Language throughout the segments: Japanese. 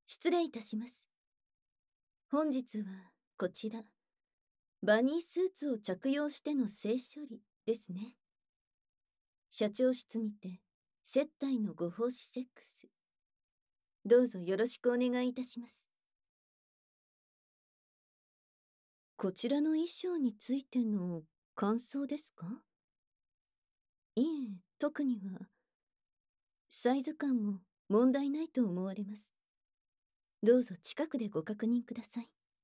失礼いたします。本日はこちら、バニースーツを着用しての性処理ですね。社長室にて、接待のご奉仕セックス。どうぞよろしくお願いいたします。こちらの衣装についての感想ですか？いえ、特には。サイズ感も問題ないと思われます。どうぞ近くでご確認ください。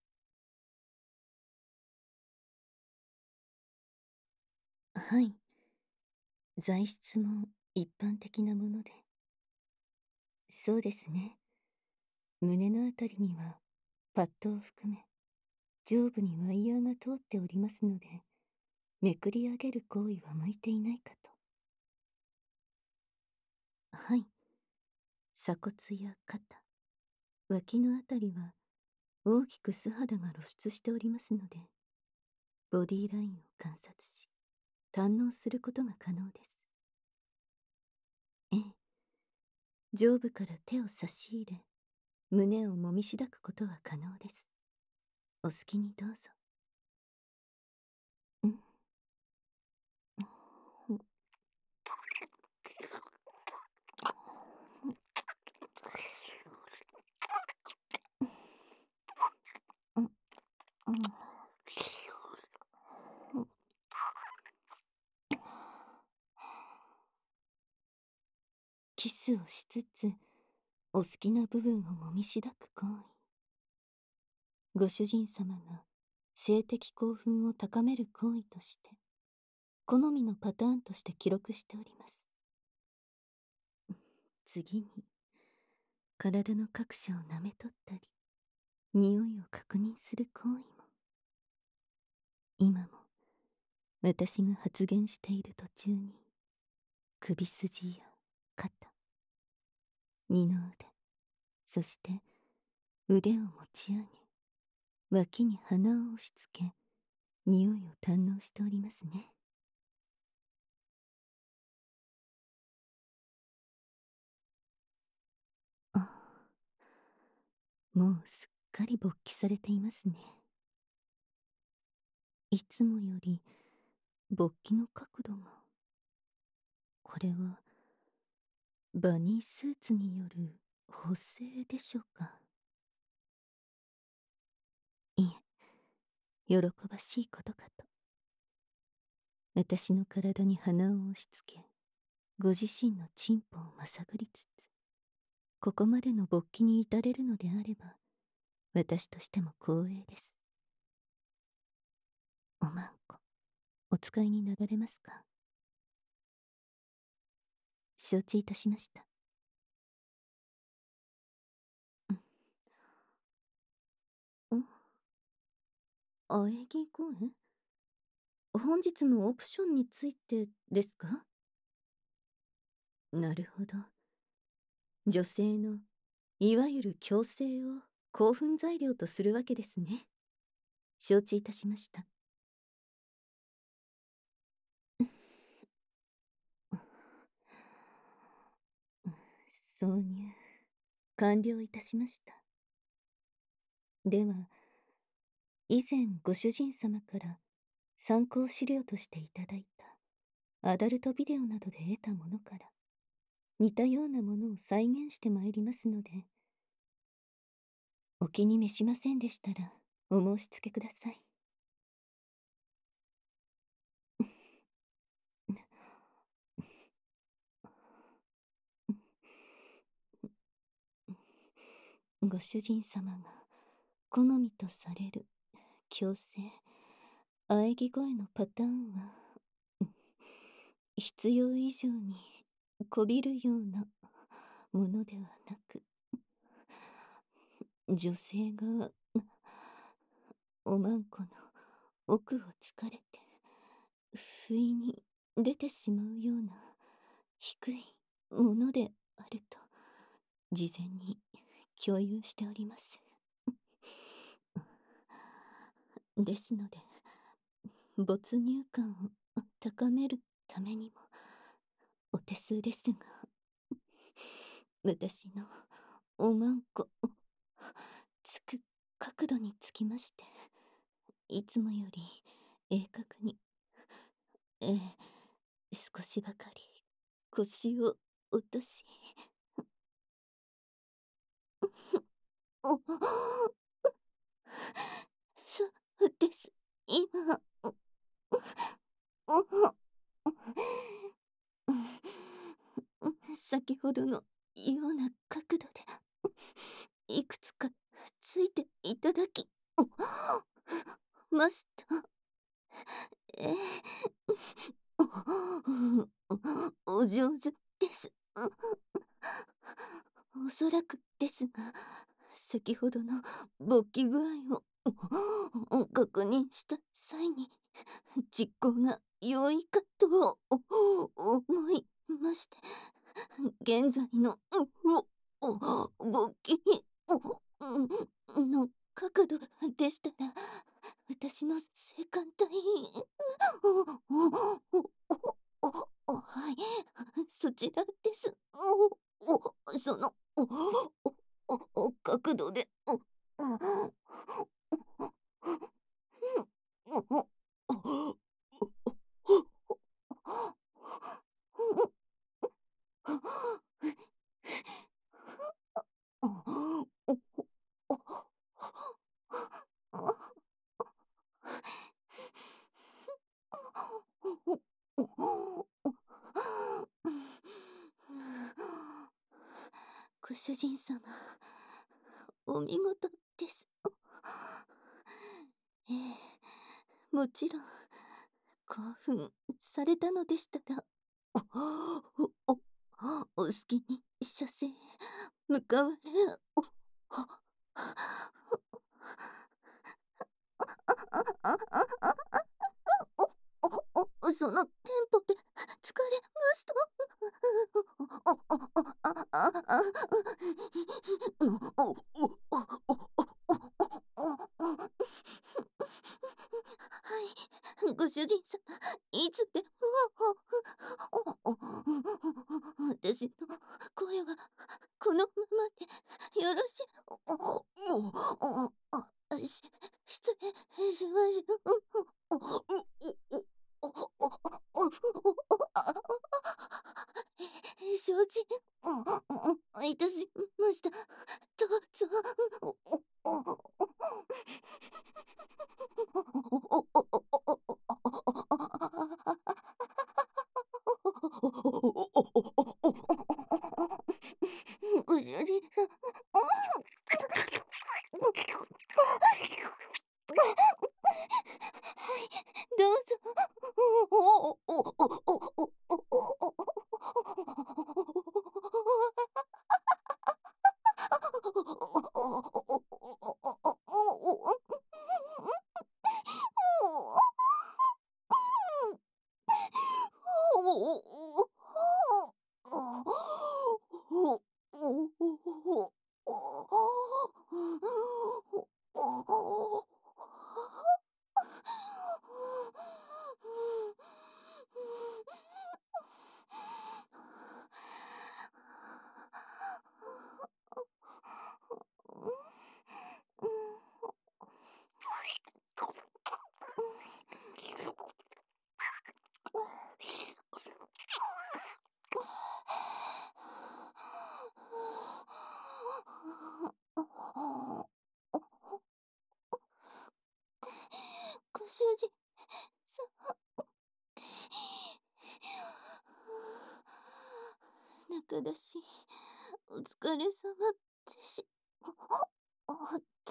はい。材質も一般的なもので。そうですね。胸のあたりにはパッドを含め上部にワイヤーが通っておりますので、めくり上げる行為は向いていないかと。はい。鎖骨や肩、脇のあたりは大きく素肌が露出しておりますので、ボディラインを観察し堪能することが可能です。ええ、上部から手を差し入れ胸をもみしだくことは可能です。お好きにどうぞ。うん。うん。キスをしつつお好きな部分をもみしだく行為。ご主人様が性的興奮を高める行為として好みのパターンとして記録しております。次に体の各所を舐め取ったり匂いを確認する行為も。今も私が発言している途中に首筋や肩、二の腕、そして腕を持ち上げ脇に鼻を押し付け匂いを堪能しておりますね。あ、もうすっかり勃起されていますね。いつもより勃起の角度が。これはバニースーツによる補正でしょうか？いえ、喜ばしいことかと。私の体に鼻を押し付けご自身のチンポをまさぐりつつここまでの勃起に至れるのであれば私としても光栄です。おまんこ、お使いになられますか？承知いたしました。ん、あえぎ公園？本日のオプションについてですか？なるほど。女性のいわゆる強制を興奮材料とするわけですね。承知いたしました。挿入完了いたしました。では以前ご主人様から参考資料としていただいたアダルトビデオなどで得たものから似たようなものを再現してまいりますので、お気に召しませんでしたらお申し付けください。ご主人様が好みとされる強制喘ぎ声のパターンは必要以上にこびるようなものではなく、女性がおまんこの奥を突かれて不意に出てしまうような低いものであると事前に共有しております。ですので没入感を高めるためにもお手数ですが、私のおまんこつく角度につきまして、いつもより鋭角に、ええ、少しばかり腰を落とし、おそうです。今、先ほどのような角度で、いくつかついていただき、ますと、ええ、お上手です。おそらくですが、先ほどの勃起具合を確認した際に、実行が良いかと思いまして、現在の勃起の角度でしたら、私の性感帯はい、そちらです。その角度でご主人様、お見事です。ええ、もちろん、興奮されたのでしたら、お好きに射精向かわれ、そのテンポで疲れますと、はい、ご主人様、いつでも、私の声はこのままでよろし失礼しまし承知いたしました。どうぞ。ご主人様。はい、どうご主人中出し、お疲れ様でし。おっと。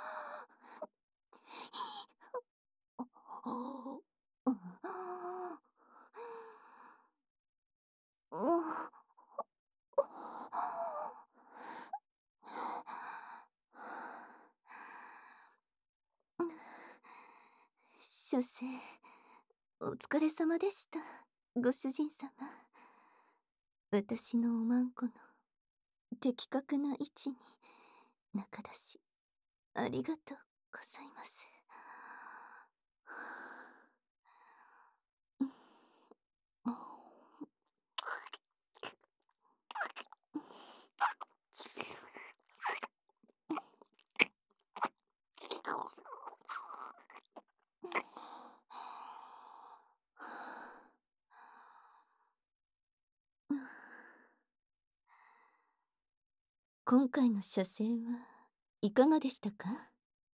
書生、お疲れ様でした。ご主人様。私のおまんこの的確な位置に中出し、ありがとうございます。 今回の射精はいかがでしたか？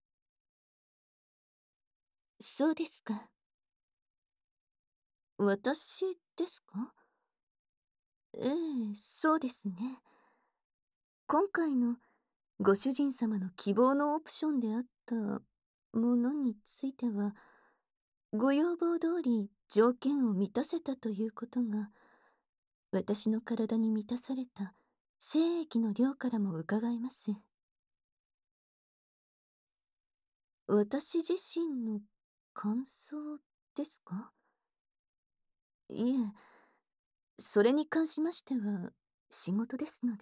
そうですか。私ですか？ええ、そうですね。今回のご主人様の希望のオプションであったものについては、ご要望通り条件を満たせたということが、私の体に満たされた精液の量からも伺えます。私自身の感想ですか？いえ、それに関しましては仕事ですので。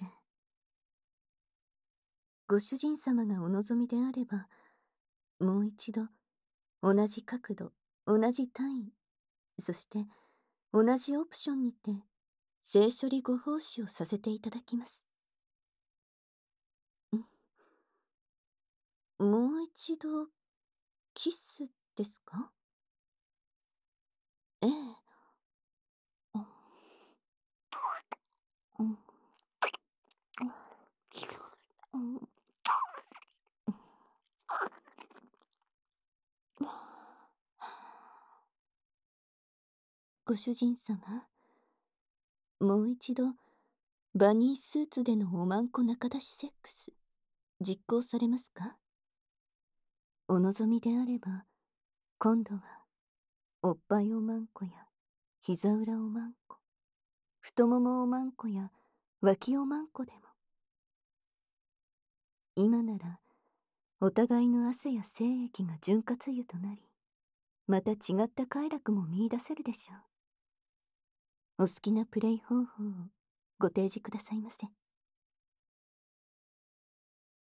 ご主人様がお望みであれば、もう一度同じ角度、同じ単位、そして同じオプションにて性処理ご奉仕をさせていただきます。もう一度キスですか？ええ。うん、うん、ご主人様、もう一度バニースーツでのおまんこ仲出しセックス実行されますか？お望みであれば、今度はおっぱいおまんこや膝裏おまんこ、太ももおまんこや脇おまんこでも。今ならお互いの汗や精液が潤滑油となり、また違った快楽も見出せるでしょう。お好きなプレイ方法をご提示くださいませ。